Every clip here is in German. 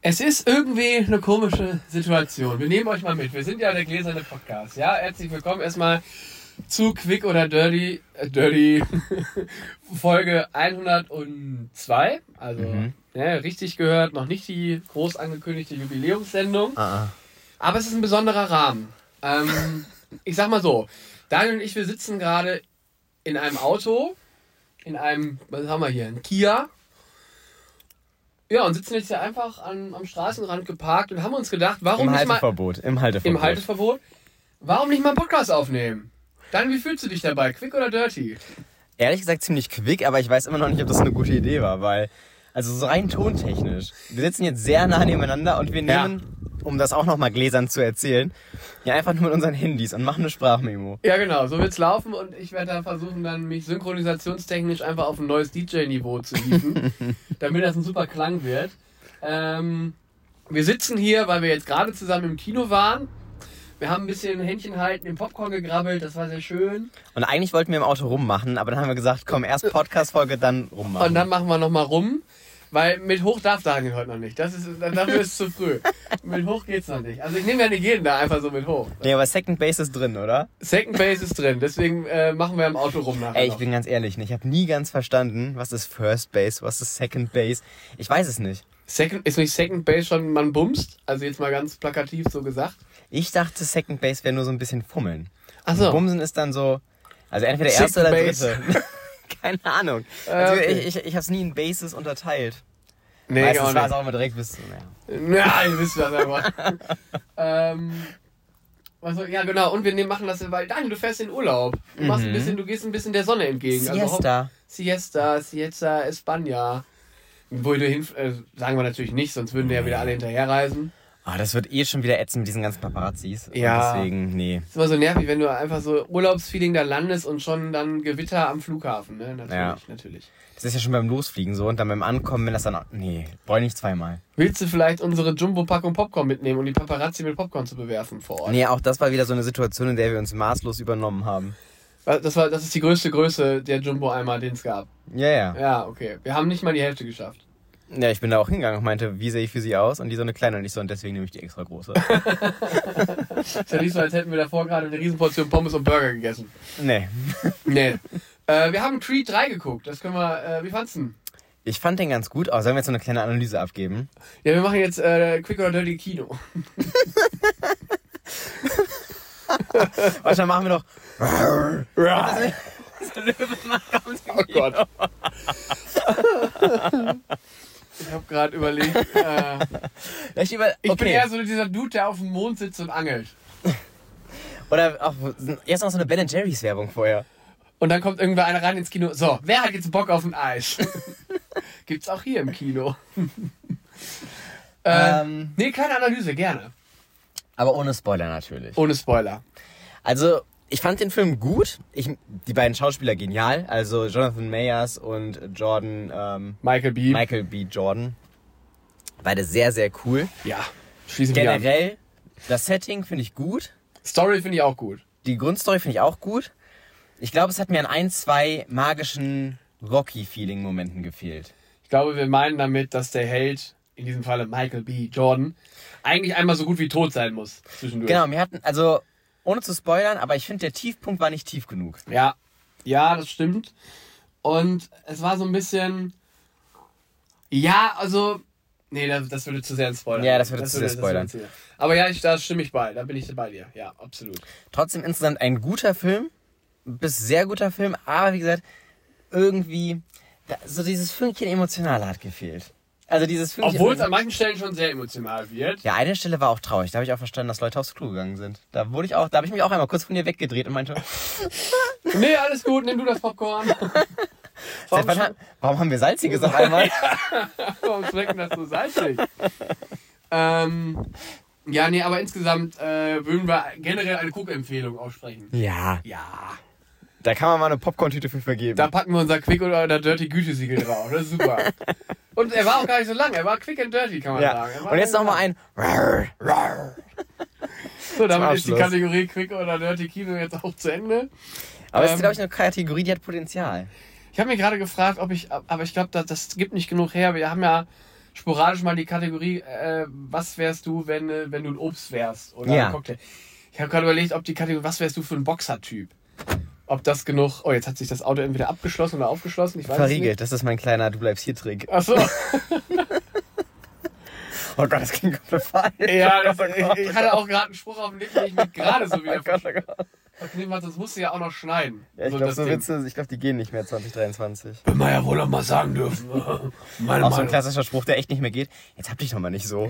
Es ist irgendwie eine komische Situation. Wir nehmen euch mal mit. Wir sind ja der gläserne Podcast. Ja, herzlich willkommen erstmal zu Quick oder Dirty Folge 102. Also, richtig gehört, noch nicht die groß angekündigte Jubiläumssendung. Aber es ist ein besonderer Rahmen. Ich sag mal so, Daniel und ich, wir sitzen gerade in einem Auto, in einem, was haben wir hier, ein Kia. Ja, und sitzen jetzt hier einfach am Straßenrand geparkt und haben uns gedacht, warum nicht mal... Im Halteverbot. Warum nicht mal einen Podcast aufnehmen? Dann, wie fühlst du dich dabei? Quick oder Dirty? Ehrlich gesagt ziemlich quick, aber ich weiß immer noch nicht, ob das eine gute Idee war, weil... Also so rein tontechnisch. Wir sitzen jetzt sehr nah nebeneinander und wir nehmen, um das auch nochmal gläsern zu erzählen, ja einfach nur mit unseren Handys und machen eine Sprachmemo. Ja genau, so wird's laufen und ich werde da versuchen, dann mich synchronisationstechnisch einfach auf ein neues DJ-Niveau zu hieven, damit das ein super Klang wird. Wir sitzen hier, weil wir jetzt gerade zusammen im Kino waren. Wir haben ein bisschen Händchen halten, im Popcorn gegrabbelt, das war sehr schön. Und eigentlich wollten wir im Auto rummachen, aber dann haben wir gesagt, komm, erst Podcast-Folge, dann rummachen. Und dann machen wir nochmal rum, weil mit hoch darf Daniel heute noch nicht. Dafür ist es zu früh. Mit hoch geht's noch nicht. Also ich nehme ja nicht jeden da einfach so mit hoch. Nee, aber Second Base ist drin, oder? Second Base ist drin, deswegen machen wir im Auto rum nachher. Ey, ich bin ganz ehrlich, ich habe nie ganz verstanden, was ist First Base, was ist Second Base. Ich weiß es nicht. Ist nicht Second Base schon, man bumst? Also jetzt mal ganz plakativ so gesagt. Ich dachte, Second Base wäre nur so ein bisschen fummeln. Ach so. Und Bumsen ist dann so, also entweder der erste oder dritte. Keine Ahnung. Also okay. Ich habe es nie in Bases unterteilt. Nee, meistens auch war nicht. es auch immer direkt bis... Ja, ihr wisst das einfach. Ja genau, und wir machen das, weil Daniel, du fährst in Urlaub. Du gehst ein bisschen der Sonne entgegen. Siesta. Siesta, España. Wo du hin, sagen wir natürlich nicht, sonst würden wir ja wieder alle hinterherreisen. Das wird schon wieder ätzend mit diesen ganzen Paparazzis. Ja. Und deswegen, nee. Ist immer so nervig, wenn du einfach so Urlaubsfeeling da landest und schon dann Gewitter am Flughafen, ne? Natürlich. Das ist ja schon beim Losfliegen so und dann beim Ankommen, wenn das dann... Nee, brauche ich nicht zweimal. Willst du vielleicht unsere Jumbo-Packung Popcorn mitnehmen und die Paparazzi mit Popcorn zu bewerfen vor Ort? Nee, auch das war wieder so eine Situation, in der wir uns maßlos übernommen haben. Das ist die größte Größe der Jumbo-Eimer, den es gab. Ja. Ja, okay. Wir haben nicht mal die Hälfte geschafft. Ja, ich bin da auch hingegangen und meinte, wie sehe ich für sie aus? Und die so eine kleine und ich so, und deswegen nehme ich die extra große. Ist ja nicht so, als hätten wir davor gerade eine Riesenportion Pommes und Burger gegessen. Nee. Wir haben Creed 3 geguckt. Das können wir, wie fandst du? Ich fand den ganz gut. Sollen wir jetzt so eine kleine Analyse abgeben? Ja, wir machen jetzt Quick oder Dirty Kino. Was, dann machen wir doch... Oh Gott. Ich habe gerade überlegt. Ich bin eher so dieser Dude, der auf dem Mond sitzt und angelt. Oder auch, jetzt noch so eine Ben & Jerry's Werbung vorher. Und dann kommt irgendwer einer rein ins Kino. So, wer hat jetzt Bock auf ein Eis? Gibt's auch hier im Kino. Nee, keine Analyse, gerne. Aber ohne Spoiler natürlich. Ohne Spoiler. Also, ich fand den Film gut. Die beiden Schauspieler genial. Also Jonathan Mayers und Michael B. Jordan. Beide sehr, sehr cool. Ja, schließen wir an. Generell, das Setting finde ich gut. Story finde ich auch gut. Die Grundstory finde ich auch gut. Ich glaube, es hat mir an 2 magischen Rocky-Feeling-Momenten gefehlt. Ich glaube, wir meinen damit, dass der Held, in diesem Falle Michael B. Jordan, eigentlich einmal so gut wie tot sein muss zwischendurch. Genau, ohne zu spoilern, aber ich finde, der Tiefpunkt war nicht tief genug. Ja, das stimmt. Und es war so ein bisschen... Ja, also... Nee, das würde zu sehr ins Spoilern. Ja, das würde zu sehr spoilern. Aber ja, da stimme ich bei. Da bin ich bei dir. Ja, absolut. Trotzdem insgesamt ein guter Film. Bis sehr guter Film. Aber wie gesagt, irgendwie... So dieses Fünkchen Emotionale hat gefehlt. Also dieses Fünkchen... Obwohl es an manchen Stellen schon sehr emotional wird. Ja, eine Stelle war auch traurig. Da habe ich auch verstanden, dass Leute aufs Klo gegangen sind. Da habe ich mich auch einmal kurz von dir weggedreht und meinte... Nee, alles gut, nimm du das Popcorn. Warum haben wir salziges auf einmal? Warum schmeckt denn das so salzig? Ja, nee, aber insgesamt würden wir generell eine Guckempfehlung aussprechen. Ja. Ja. Da kann man mal eine Popcorn-Tüte für vergeben. Da packen wir unser Quick oder Dirty Gütesiegel drauf. Das ist super. Und er war auch gar nicht so lang. Er war quick and dirty, kann man sagen. Und jetzt nochmal ein... So, damit ist die Kategorie Quick oder Dirty Kino jetzt auch zu Ende. Aber es ist, glaube ich, eine Kategorie, die hat Potenzial. Ich habe mir gerade gefragt, aber ich glaube, das gibt nicht genug her. Wir haben ja sporadisch mal die Kategorie, was wärst du, wenn du ein Obst wärst? Oder ein Cocktail. Ich habe gerade überlegt, ob die Kategorie, was wärst du für ein Boxertyp? Ob das genug... Oh, jetzt hat sich das Auto entweder abgeschlossen oder aufgeschlossen. Ich weiß Verriegelt, nicht. das ist mein kleiner Du bleibst hier Trick. Ach so. Oh Gott, das klingt komplett falsch. Ja, ich hatte auch gerade einen Spruch auf dem Lippen, den ich mir gerade so wieder... Okay, das musst du ja auch noch schneiden. Ja, ich glaube, so Witze, die gehen nicht mehr 2023. Will man ja wohl noch mal sagen dürfen. Auch so ein klassischer Spruch, der echt nicht mehr geht. Jetzt hab dich doch mal nicht so.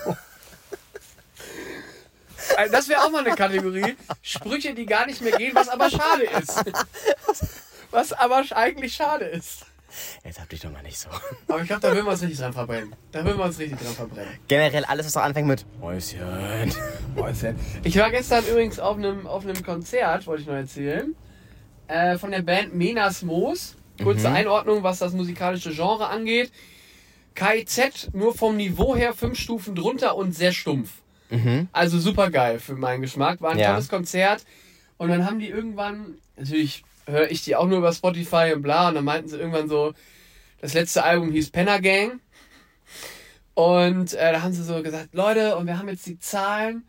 Das wäre auch mal eine Kategorie. Sprüche, die gar nicht mehr gehen, was aber schade ist. Was aber eigentlich schade ist. Jetzt hab dich doch mal nicht so. Aber ich glaube, da will wir uns richtig dran verbrennen. Generell alles, was auch anfängt mit Mäuschen. Ich war gestern übrigens auf einem Konzert, wollte ich noch erzählen, von der Band Menas Moos. Kurze Einordnung, was das musikalische Genre angeht. KIZ, nur vom Niveau her 5 Stufen drunter und sehr stumpf. Also super geil für meinen Geschmack. War ein tolles Konzert. Und dann haben die irgendwann, natürlich höre ich die auch nur über Spotify und bla. Und dann meinten sie irgendwann so, das letzte Album hieß Penner Gang. Und da haben sie so gesagt, Leute, und wir haben jetzt die Zahlen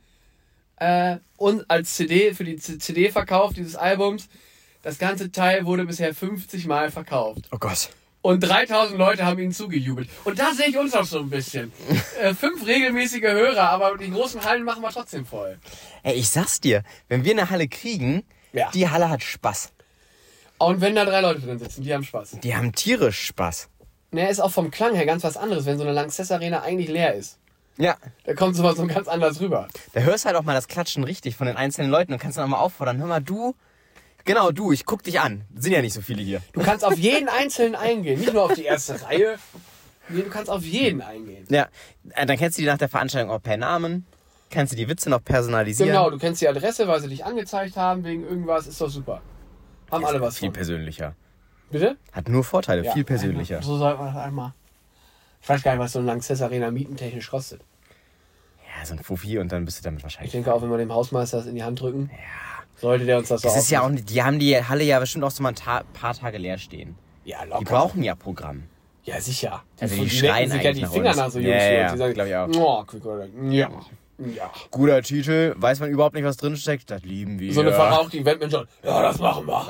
und als CD, für die CD-Verkauf dieses Albums, das ganze Teil wurde bisher 50 Mal verkauft. Oh Gott. Und 3000 Leute haben ihnen zugejubelt. Und da sehe ich uns auch so ein bisschen. 5 regelmäßige Hörer, aber die großen Hallen machen wir trotzdem voll. Ey, ich sag's dir, wenn wir eine Halle kriegen, die Halle hat Spaß. Und wenn da 3 Leute drin sitzen, die haben Spaß. Die haben tierisch Spaß. Naja, ist auch vom Klang her ganz was anderes, wenn so eine Lanxess Arena eigentlich leer ist. Ja. Da kommt sowas so ganz anders rüber. Da hörst halt auch mal das Klatschen richtig von den einzelnen Leuten und kannst dann auch mal auffordern. Hör mal, du, ich guck dich an. Sind ja nicht so viele hier. Du kannst auf jeden Einzelnen eingehen, nicht nur auf die erste Reihe. Nee, du kannst auf jeden eingehen. Ja, dann kennst du die nach der Veranstaltung auch per Namen. Kannst du die Witze noch personalisieren. Genau, du kennst die Adresse, weil sie dich angezeigt haben wegen irgendwas. Ist doch super. Haben alle was viel von. Persönlicher. Bitte? Hat nur Vorteile, viel persönlicher. So sollte man das einmal. Ich weiß gar nicht, was so ein Lanxess Arena mietentechnisch kostet. Ja, so ein Fuffi und dann bist du damit wahrscheinlich... Ich denke auch, wenn wir dem Hausmeister das in die Hand drücken, sollte der uns das so Das ist ja auch nicht, die haben die Halle ja bestimmt auch so mal ein paar Tage leer stehen. Ja, locker. Die brauchen ja Programm. Ja, sicher. Also die schreien sich eigentlich ja die Finger nach so Jungs. Ja, die sagen, glaube ich auch. Oh, ja. Guter Titel, weiß man überhaupt nicht, was drinsteckt. Das lieben wir. So eine verrauchte Eventmanager. Ja, das machen wir.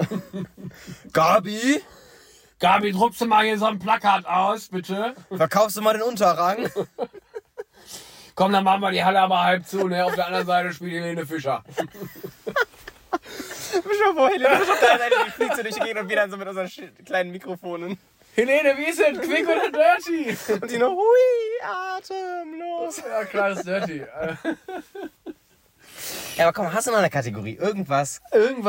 Gabi, druckst du mal hier so ein Plakat aus, bitte? Verkaufst du mal den Unterrang? Komm, dann machen wir die Halle aber halb zu, ne? Auf der anderen Seite spielt Helene Fischer. Schon vor Helene Fischer auf der Seite, die fliegt so durch die Gegend und wir dann so mit unseren kleinen Mikrofonen. Helene, wie ist es? Quick oder Dirty? Und die noch, hui, atemlos. Ja, klar, ist Dirty. Ja, aber komm, hast du noch eine Kategorie? Irgendwas?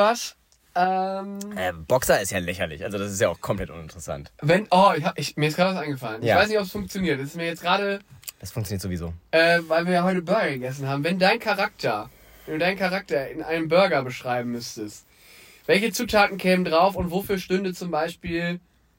Boxer ist ja lächerlich, also das ist ja auch komplett uninteressant. Mir ist gerade was eingefallen. Ich weiß nicht, ob es funktioniert. Das ist mir jetzt gerade... Das funktioniert sowieso. Weil wir ja heute Burger gegessen haben. Wenn du deinen Charakter in einem Burger beschreiben müsstest, welche Zutaten kämen drauf und wofür stünde zum Beispiel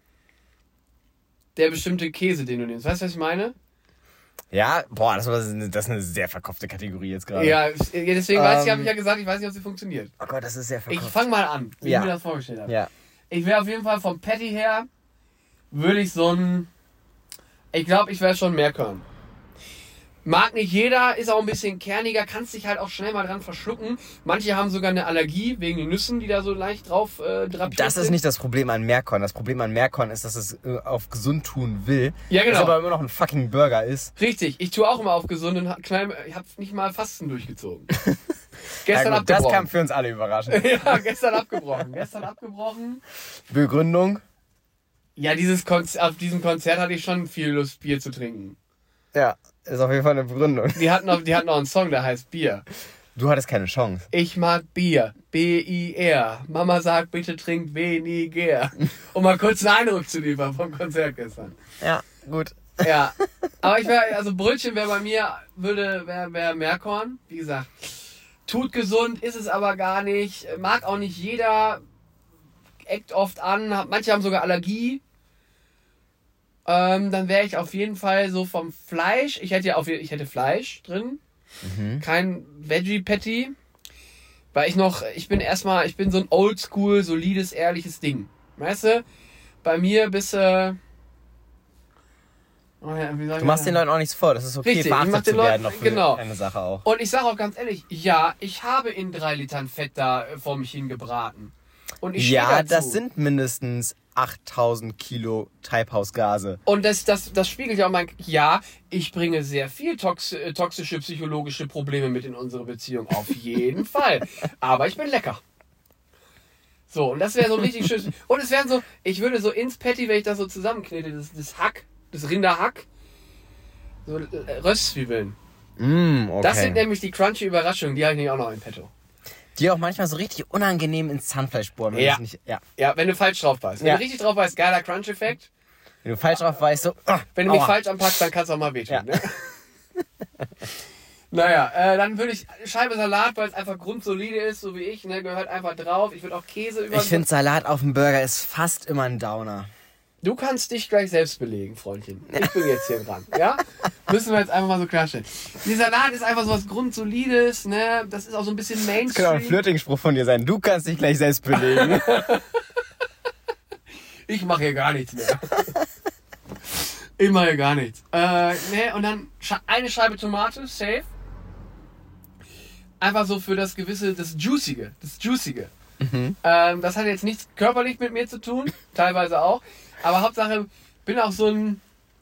der bestimmte Käse, den du nimmst? Weißt du, was ich meine? Ja, boah, das ist eine sehr verkopfte Kategorie jetzt gerade. Ja, deswegen habe ich ja gesagt, ich weiß nicht, ob sie funktioniert. Oh Gott, das ist sehr verkopft. Ich fange mal an, wie ich mir das vorgestellt habe. Ja. Ich wäre auf jeden Fall vom Patty her, ich glaube, ich wäre schon Meerkorn. Mag nicht jeder, ist auch ein bisschen kerniger, kannst dich halt auch schnell mal dran verschlucken. Manche haben sogar eine Allergie wegen den Nüssen, die da so leicht drauf drapiert Das ist nicht das Problem an Meerkorn. Das Problem an Meerkorn ist, dass es auf gesund tun will. Ja, genau. Das aber immer noch ein fucking Burger ist. Richtig, ich tue auch immer auf gesund und ich habe nicht mal Fasten durchgezogen. Gestern ja, abgebrochen. Das kam für uns alle überraschend. Ja, gestern abgebrochen. Begründung? Ja, auf diesem Konzert hatte ich schon viel Lust, Bier zu trinken. Ja, ist auf jeden Fall eine Begründung. Die hatten noch einen Song, der heißt Bier. Du hattest keine Chance. Ich mag Bier. B-I-R. Mama sagt, bitte trinkt weniger. Um mal kurz einen Eindruck zu liefern vom Konzert gestern. Ja, gut. Ja, aber Brötchen wäre bei mir, wäre Meerkorn. Wie gesagt, tut gesund, ist es aber gar nicht. Mag auch nicht jeder. Eckt oft an. Manche haben sogar Allergie. Dann wäre ich auf jeden Fall so vom Fleisch. Ich hätte Fleisch drin. Kein Veggie-Patty. Weil ich bin so ein oldschool, solides, ehrliches Ding. Weißt du? Bei mir Du machst den Leuten auch nichts vor, das ist okay, verachtet zu werden noch für eine Sache auch. Und ich sage auch ganz ehrlich, ja, ich habe in 3 Litern Fett da vor mich hingebraten. Und ich das sind mindestens 8000 Kilo Treibhausgase. Und das spiegelt ja auch ich bringe sehr viel toxische psychologische Probleme mit in unsere Beziehung. Auf jeden Fall. Aber ich bin lecker. So, und das wäre so richtig schön. Und es wären so, ich würde so ins Patty, wenn ich das so zusammenknete, das Hack, das Rinderhack, so Röstzwiebeln. Okay. Das sind nämlich die crunchy Überraschungen, die habe ich nämlich auch noch im Petto. Die auch manchmal so richtig unangenehm ins Zahnfleisch bohren. Ja, wenn du falsch drauf beißt. Wenn du richtig drauf beißt, geiler Crunch-Effekt. Wenn du falsch drauf beißt, so... wenn du mich falsch anpackst, dann kannst du auch mal wehtun. Ja. Ne? Naja, dann würde ich Scheibe Salat, weil es einfach grundsolide ist, so wie ich, ne, gehört einfach drauf. Ich würde auch Käse über... Ich finde Salat auf dem Burger ist fast immer ein Downer. Du kannst dich gleich selbst belegen, Freundchen. Ich bin jetzt hier dran, ja? Müssen wir jetzt einfach mal so klarstellen. Die Salat ist einfach so was Grundsolides, ne? Das ist auch so ein bisschen Mainstream. Das kann auch ein Flirting-Spruch von dir sein. Du kannst dich gleich selbst belegen. Ich mache hier gar nichts mehr. Ich mache hier gar nichts. Ne, und dann eine Scheibe Tomate, safe. Einfach so für das gewisse, das Juicige. Mhm. Das hat jetzt nichts körperlich mit mir zu tun, teilweise auch. Aber Hauptsache, bin auch so ein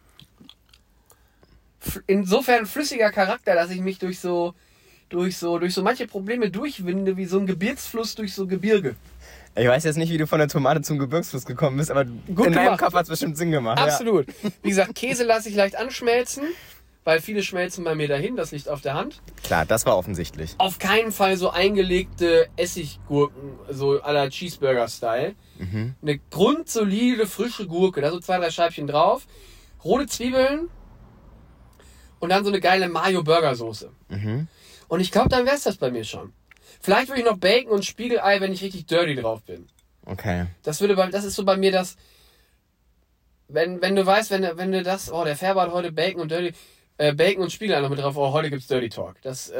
insofern flüssiger Charakter, dass ich mich durch so manche Probleme durchwinde, wie so ein Gebirgsfluss durch so Gebirge. Ich weiß jetzt nicht, wie du von der Tomate zum Gebirgsfluss gekommen bist, aber gut in deinem Kopf hat es bestimmt Sinn gemacht. Absolut. Ja. Wie gesagt, Käse lasse ich leicht anschmelzen, weil viele schmelzen bei mir dahin, das liegt auf der Hand. Klar, das war offensichtlich. Auf keinen Fall so eingelegte Essiggurken, so à la Cheeseburger-Style. Mhm. Eine grundsolide, frische Gurke, da so 2, 3 Scheibchen drauf, rote Zwiebeln und dann so eine geile Mayo-Burger-Soße. Mhm. Und ich glaube, dann wäre es das bei mir schon. Vielleicht würde ich noch Bacon und Spiegelei, wenn ich richtig dirty drauf bin. Okay. Das ist so bei mir das, wenn du weißt, wenn du das, der Färber hat heute Bacon und Dirty, Bacon und Spiegelei noch mit drauf, heute gibt's Dirty Talk. Das,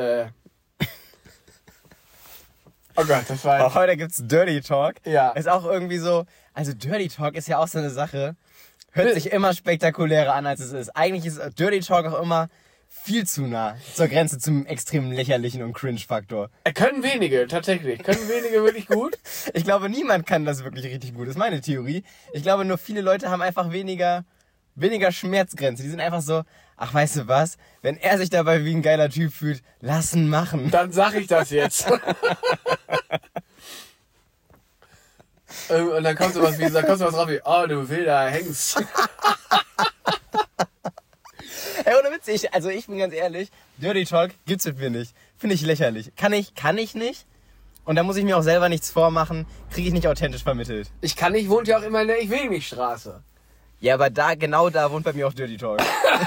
oh Gott, das war... Heute gibt's Dirty Talk. Ja. Ist auch irgendwie so, also Dirty Talk ist ja auch so eine Sache, hört sich immer spektakulärer an, als es ist. Eigentlich ist Dirty Talk auch immer viel zu nah zur Grenze zum extremen lächerlichen und Cringe-Faktor. Können wenige, tatsächlich. Können wenige wirklich gut. Ich glaube, niemand kann das wirklich richtig gut. Das ist meine Theorie. Ich glaube, nur viele Leute haben einfach weniger Schmerzgrenze. Die sind einfach so, ach, weißt du was? Wenn er sich dabei wie ein geiler Typ fühlt, lassen machen. Dann sag ich das jetzt. Und dann kommt sowas drauf wie, oh, du wilder Hengst. Ey, ohne Witz, ich bin ganz ehrlich, Dirty Talk gibt's mit mir nicht. Finde ich lächerlich. Kann ich nicht. Und da muss ich mir auch selber nichts vormachen, kriege ich nicht authentisch vermittelt. Ich kann nicht, wohnt ja auch immer in der Ich-will-nicht-Straße. Ja, aber genau da wohnt bei mir auch Dirty Talk.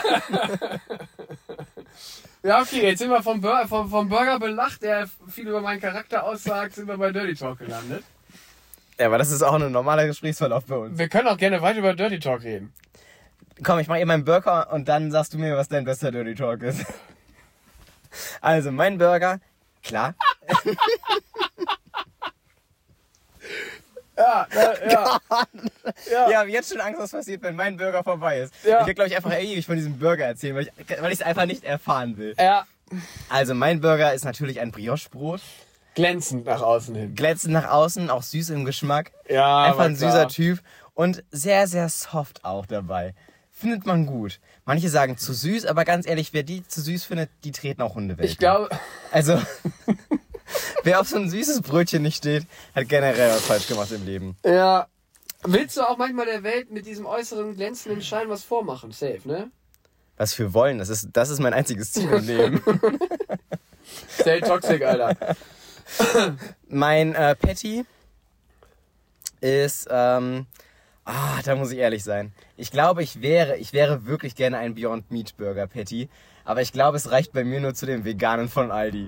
Ja, okay, jetzt sind wir vom Burger belacht, der viel über meinen Charakter aussagt, sind wir bei Dirty Talk gelandet. Ja, aber das ist auch ein normaler Gesprächsverlauf bei uns. Wir können auch gerne weiter über Dirty Talk reden. Komm, ich mache eben meinen Burger und dann sagst du mir, was dein bester Dirty Talk ist. Also, mein Burger, klar. Ja. Ja, hab jetzt schon Angst, was passiert, wenn mein Burger vorbei ist. Ja. Ich will, glaube ich, einfach ewig von diesem Burger erzählen, weil ich es einfach nicht erfahren will. Ja. Also, mein Burger ist natürlich ein Brioche-Brot. Glänzend nach außen hin. Glänzend nach außen, auch süß im Geschmack. Ja, einfach ein süßer Typ und sehr, sehr soft auch dabei. Findet man gut. Manche sagen zu süß, aber ganz ehrlich, wer die zu süß findet, die treten auch Hundewelpen. Ich glaube... Also, wer auf so ein süßes Brötchen nicht steht, hat generell was falsch gemacht im Leben. Ja. Willst du auch manchmal der Welt mit diesem äußeren glänzenden Schein was vormachen? Safe, ne? Was wir wollen, das ist mein einziges Ziel im Leben. Stay toxic, Alter. Mein Patty ist... da muss ich ehrlich sein. Ich glaube, ich wäre wirklich gerne ein Beyond Meat Burger Patty. Aber ich glaube, es reicht bei mir nur zu den veganen von Aldi.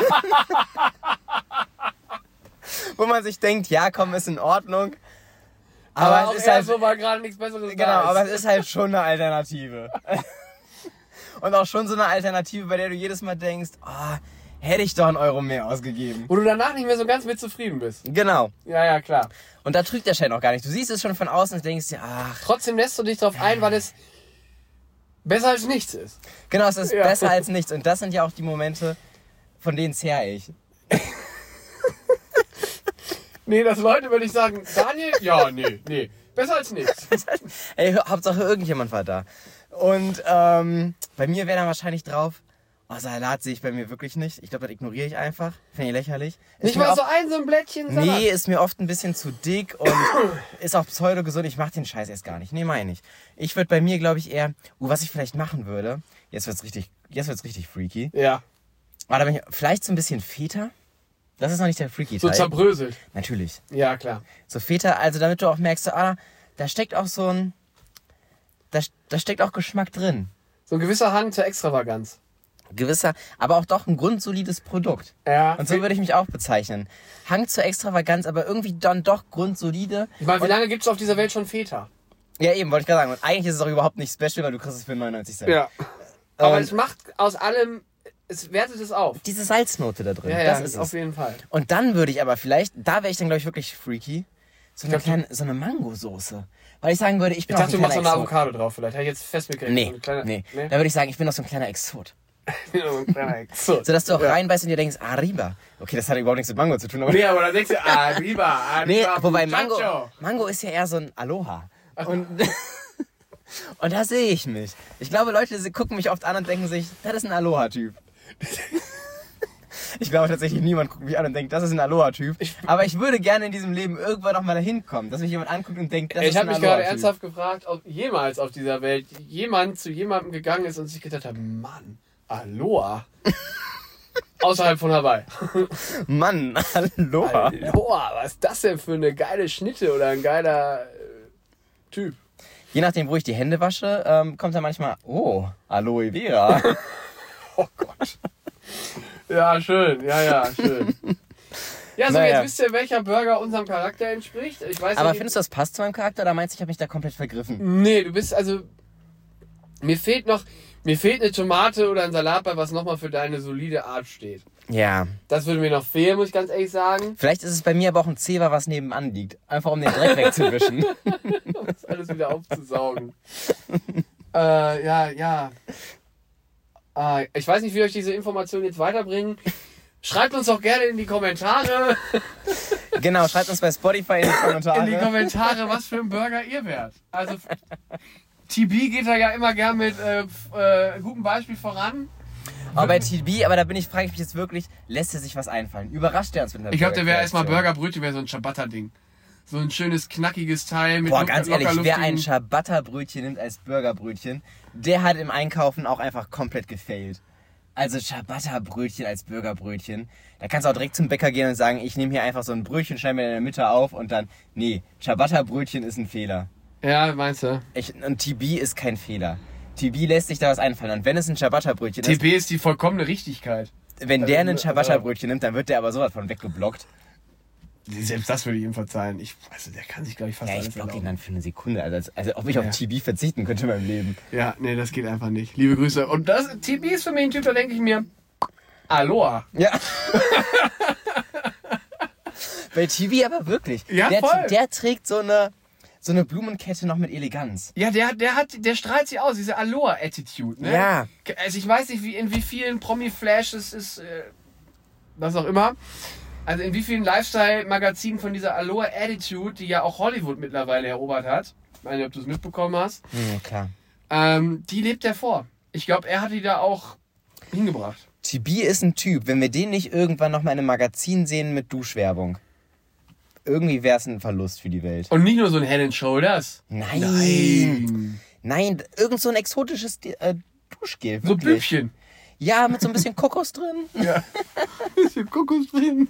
Wo man sich denkt, ja komm, ist in Ordnung. Aber es ist halt so, weil gerade nichts Besseres genau, da ist. Aber es ist halt schon eine Alternative. Und auch schon so eine Alternative, bei der du jedes Mal denkst, hätte ich doch einen Euro mehr ausgegeben. Wo du danach nicht mehr so ganz mit zufrieden bist. Genau. Ja, klar. Und da trügt der Schein auch gar nicht. Du siehst es schon von außen und denkst dir, ach. Trotzdem lässt du dich drauf ein, weil es besser als nichts ist. Genau, es ist besser als nichts. Und das sind ja auch die Momente, von denen zehre ich. Nee, dass Leute würde ich sagen, Daniel, ja, nee, besser als nichts. Ey, Hauptsache irgendjemand war da. Und bei mir wäre dann wahrscheinlich drauf, Salat sehe ich bei mir wirklich nicht. Ich glaube, das ignoriere ich einfach. Finde ich lächerlich. Nicht mal so ein Blättchen Salat? Nee, ist mir oft ein bisschen zu dick und ist auch pseudo-gesund. Ich mache den Scheiß erst gar nicht. Nee, meine ich. Ich würde bei mir, glaube ich, eher, was ich vielleicht machen würde, jetzt wird's richtig freaky. Ja. Aber da bin ich vielleicht so ein bisschen Feta. Das ist noch nicht der freaky Teil. So zerbröselt. Natürlich. Ja, klar. So Feta, also damit du auch merkst, da steckt auch da steckt auch Geschmack drin. So ein gewisser Hang zur Extravaganz. Aber auch doch ein grundsolides Produkt. Ja. Und so würde ich mich auch bezeichnen. Hang zur Extravaganz, aber irgendwie dann doch grundsolide. Ich meine, wie lange gibt es auf dieser Welt schon Feta? Ja, eben, wollte ich gerade sagen. Und eigentlich ist es auch überhaupt nicht special, weil du kriegst es für 99 Cent. Ja. Aber es macht aus allem, es wertet es auf. Diese Salznote da drin, Ja, das ist auf es. jeden Fall. Und dann würde ich aber vielleicht, da wäre ich dann glaube ich wirklich freaky, so eine Mangosoße. Weil ich sagen würde, ich bin Ich auch dachte, so du ein machst so kleiner eine Exot. Avocado drauf vielleicht. Hätte ich jetzt fest mitgekriegt. Nee. Da würde ich sagen, ich bin noch so ein kleiner Exot. So ein kleiner Exot. So dass du auch reinbeißt und dir denkst, arriba. Okay, das hat überhaupt nichts mit Mango zu tun. Aber Nee, aber dann denkst du, arriba. nee, wobei Mango ist ja eher so ein Aloha. Und, und da sehe ich mich. Ich glaube, Leute gucken mich oft an und denken sich, das ist ein Aloha-Typ. Ich glaube tatsächlich, niemand guckt mich an und denkt, das ist ein Aloha-Typ. Aber ich würde gerne in diesem Leben irgendwann noch mal dahin kommen, dass mich jemand anguckt und denkt, das ist ein Aloha-Typ. Ich habe mich gerade ernsthaft gefragt, ob jemals auf dieser Welt jemand zu jemandem gegangen ist und sich gedacht hat, Mann, Aloha. Außerhalb von Hawaii. Mann, Aloha. Aloha, was ist das denn für eine geile Schnitte oder ein geiler Typ? Je nachdem, wo ich die Hände wasche, kommt da manchmal, Aloe Vera. Oh Gott. Ja, schön. Ja, schön. Ja, so Naja. Jetzt wisst ihr, welcher Burger unserem Charakter entspricht. Ich weiß Aber nicht, findest du, das passt zu meinem Charakter oder meinst du, ich habe mich da komplett vergriffen? Nee, du bist also... Mir fehlt eine Tomate oder ein Salat bei, was nochmal für deine solide Art steht. Ja. Das würde mir noch fehlen, muss ich ganz ehrlich sagen. Vielleicht ist es bei mir aber auch ein Zewa, was nebenan liegt. Einfach um den Dreck wegzuwischen. Um das alles wieder aufzusaugen. Ja. Ich weiß nicht, wie euch diese Informationen jetzt weiterbringen. Schreibt uns doch gerne in die Kommentare. Genau, schreibt uns bei Spotify in die Kommentare. Was für ein Burger ihr wärt. Also TB geht da ja immer gern mit gutem Beispiel voran. Aber bei TB, aber frage ich mich jetzt wirklich, lässt er sich was einfallen? Überrascht er uns mit einer Ich glaube, der wäre erstmal Burgerkreation? Burgerbrötchen, wäre so ein Ciabatta-Ding. So ein schönes, knackiges Teil mit Boah, ganz ehrlich, wer ein luftigen- Ciabatta-Brötchen nimmt als Burgerbrötchen, der hat im Einkaufen auch einfach komplett gefailt. Also Ciabatta-Brötchen als Burgerbrötchen. Da kannst du auch direkt zum Bäcker gehen und sagen, ich nehme hier einfach so ein Brötchen, schneide mir in der Mitte auf und dann, nee, Ciabatta-Brötchen ist ein Fehler. Ja, meinst du? Und TB ist kein Fehler. TB lässt sich da was einfallen. Und wenn es ein Ciabatta-Brötchen ist, TB ist die vollkommene Richtigkeit. wenn der ein Ciabatta-Brötchen nimmt, dann wird der aber sowas von weggeblockt. Selbst das würde ich ihm verzeihen. Der kann sich, glaube ich, fast Ja, alles ich block ihn erlauben. dann für eine Sekunde. Also ob ich auf TB verzichten könnte in meinem Leben. Ja, nee, das geht einfach nicht. Liebe Grüße. Und TB ist für mich ein Typ, da denke ich mir, Aloha. Ja. Bei TB aber wirklich. Ja, voll. Der trägt so eine Blumenkette noch mit Eleganz. Ja, der strahlt sich aus, diese Aloha-Attitude, ne? Ja. Also ich weiß nicht, in wie vielen Promi-Flashes ist, was auch immer, also in wie vielen Lifestyle-Magazinen von dieser Aloha-Attitude, die ja auch Hollywood mittlerweile erobert hat, ich weiß nicht, ob du es mitbekommen hast, Klar. die lebt er vor. Ich glaube, er hat die da auch hingebracht. TB ist ein Typ, wenn wir den nicht irgendwann noch mal in einem Magazin sehen mit Duschwerbung. Irgendwie wäre es ein Verlust für die Welt. Und nicht nur so ein Head and Shoulders. Nein, irgend so ein exotisches Duschgel. So Wirklich. Bübchen. Ja, mit so ein bisschen Kokos drin. Ja. Bisschen Kokos drin.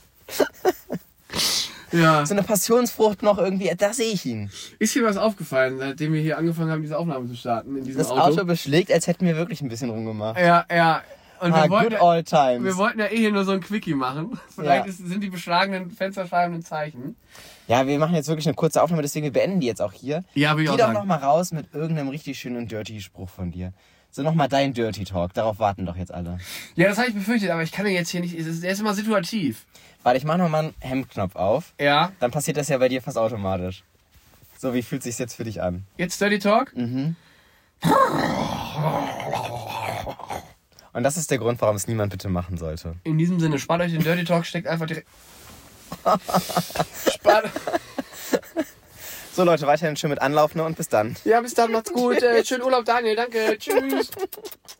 Ja. So eine Passionsfrucht noch irgendwie, da sehe ich ihn. Ist dir was aufgefallen, seitdem wir hier angefangen haben, diese Aufnahme zu starten in diesem Das Auto beschlägt, als hätten wir wirklich ein bisschen rumgemacht. Ja. Und wir Good old times. wir wollten ja hier nur so ein Quickie machen. Vielleicht sind die beschlagenen Fensterscheiben ein Zeichen. Ja, wir machen jetzt wirklich eine kurze Aufnahme, deswegen wir beenden die jetzt auch hier. Ja, will ich Geh auch doch sagen. noch mal raus mit irgendeinem richtig schönen Dirty Spruch von dir. So nochmal dein Dirty Talk, darauf warten doch jetzt alle. Ja, das habe ich befürchtet, aber ich kann ja jetzt hier nicht. Der ist immer situativ. Warte, ich mach nochmal einen Hemdknopf auf. Ja. Dann passiert das ja bei dir fast automatisch. So, wie fühlt sich's jetzt für dich an? Jetzt Dirty Talk? Mhm. Und das ist der Grund, warum es niemand bitte machen sollte. In diesem Sinne, spart euch den Dirty Talk, steckt einfach direkt... So Leute, weiterhin schön mit Anlauf, ne? Und bis dann. Ja, bis dann, macht's gut. Schönen Urlaub, Daniel, danke. Tschüss.